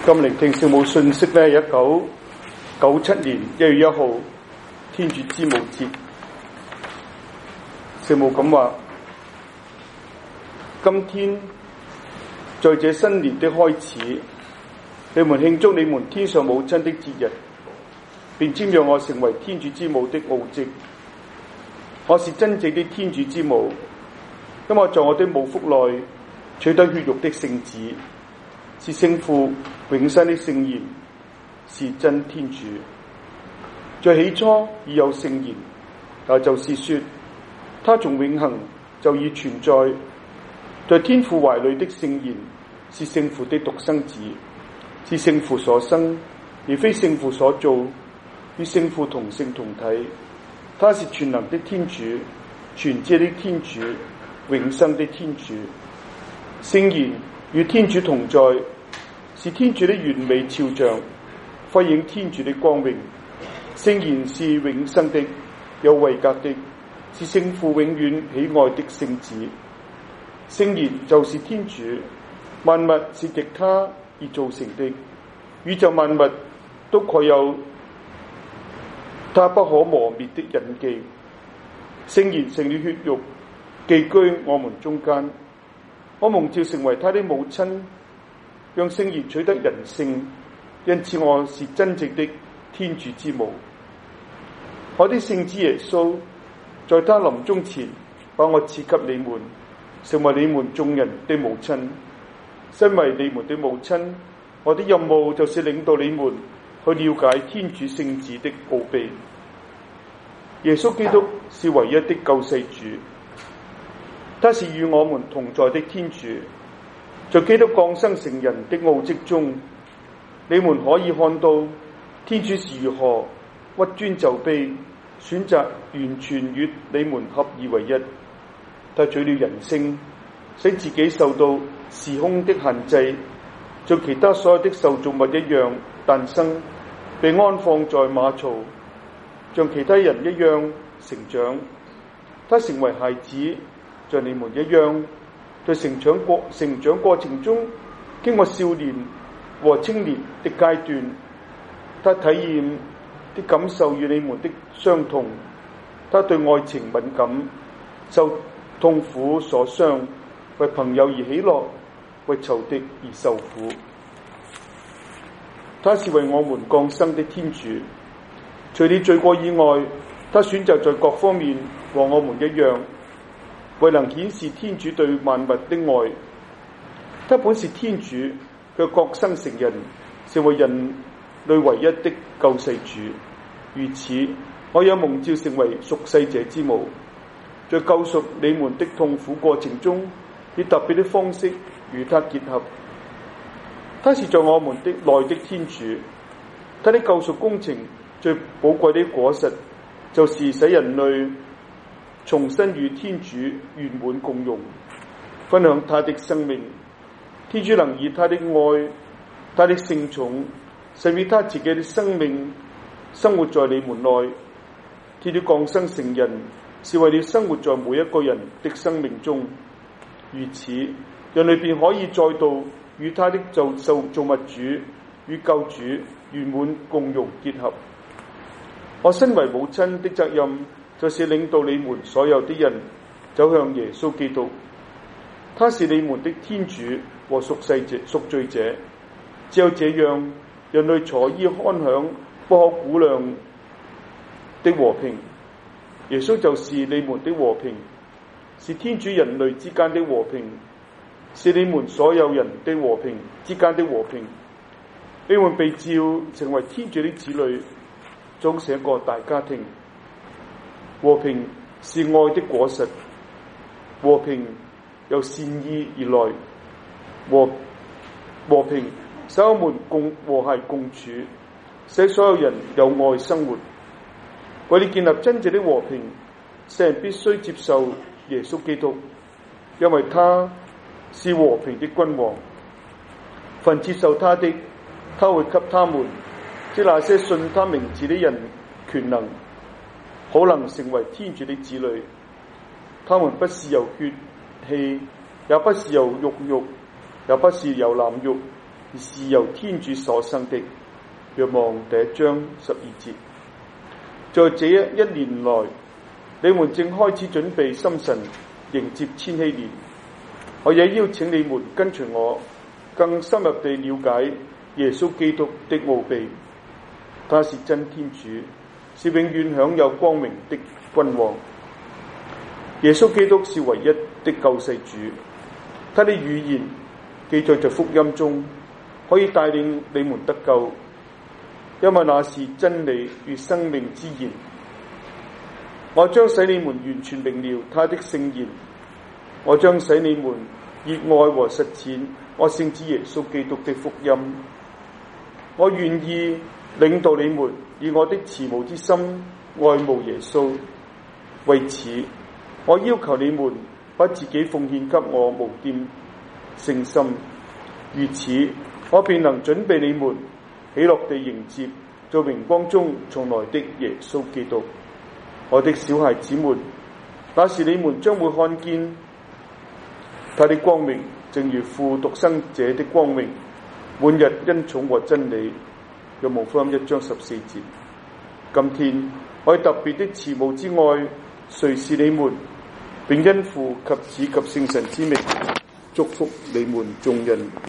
今聆聽聖母信息呢，1997年1月1號天主之母節，聖母咁話：今天在這新年的開始，你們慶祝你們天上母親的節日，並瞻仰我成為天主之母的奧蹟。我是真正的天主之母，因為在我的母腹內取得血肉的聖子，是聖父永生的聖言，是真天主。在起初已有聖言，也就是說，他從永恆就已存在。在天父懷裏的聖言，是聖父的獨生子，是聖父所生，而非聖父所造，與聖父同性同體。他是全能的天主，全知的天主，永生的天主。聖言與天主同在，是天主的完美肖像，輝映天主的光榮。聖言是永生的，有位格的，是聖父永遠喜愛的聖子。聖言就是天主，萬物是藉他而造成的，宇宙萬物都蓋有他不可磨滅的印記。聖言成了血肉，寄居我們中間，我蒙召成為他的母親，讓聖言取得人性，因此我是真正的天主之母。我的聖子耶穌，在他臨終前，把我賜給你們，成為你們眾人的母親。身為你們的母親，我的任務就是領導你們去了解天主聖子的奧秘。耶穌基督是唯一的救世主，他是與我們同在的天主。在基督降生成人的奧蹟中，你們可以看到天主是如何屈尊就卑，選擇完全與你們合而為一。他取了人性，使自己受到時空的限制，像其他所有的受造物一樣誕生，被安放在馬槽，像其他人一樣成長。他成為孩子，像你們一樣，在成長過程中，經過少年和青年的階段，他體驗的感受與你們的相同。他對愛情敏感，受痛苦所傷，為朋友而喜樂，為仇敵而受苦。他是為我們降生的天主，除了罪過以外，他選擇在各方面和我們一樣，為能顯示天主對萬物的愛。他本是天主，卻降生成人，成為人類唯一的救世主。如此，我也蒙召成為屬世者之母，在救贖你們的痛苦過程中，以特別的方式與他結合。他是在我們的內的天主，他的救贖工程最寶貴的果實，就是使人類重新與天主圓滿共融，分享他的生命。天主能以他的愛、他的聖寵，甚至他自己的生命生活在你們內。天主降生成人，是為了生活在每一個人的生命中。如此，人類便可以再度與他的造物主與救主圓滿共融結合。我身為母親的責任，就是領導你們所有的人走向耶穌基督。他是你們的天主和贖罪者。只有這樣，人類才可以安享不可估量的和平。耶穌就是你們的和平，是天主人類之間的和平，是你們所有人的和平之間的和平。你們被召成為天主的子女，組成一個大家庭。和平是愛的果實，和平由善意而來，和平使我們和諧共處，使所有人有愛生活。為了建立真正的和平，世人必須接受耶穌基督，因為他是和平的君王。凡接受他的，他會給他們，即那些信他名字的人，權能，好能成為天主的子女。他們不是由血氣，也不是由肉欲，也不是由男欲， 而是由天主所生的。若望第1章12節。在這一年來，你們正開始準備心神迎接千禧年。我也邀請你們跟隨我，更深入地了解耶穌基督的奧秘。他是真天主，是永遠享有光榮的君王。耶穌基督是唯一的救世主，他的預言記載在福音中，可以帶領你們得救，因為那是真理與生命之言。我將使你們完全明了他的聖言，我將使你們熱愛和實踐我聖子耶穌基督的福音。我願意領導你們以我的慈母之心愛慕耶穌。為此，我要求你們把自己奉獻給我無玷聖心，如此我便能準備你們喜樂地迎接在榮光中從來的耶穌基督。我的小孩子們，那時你們將會看見他的光明，正如父獨生者的光明，滿日恩寵和真理。若望福音1章14節。今天我特別的慈母之愛垂視你們，並因父及子及聖神之名祝福你們眾人。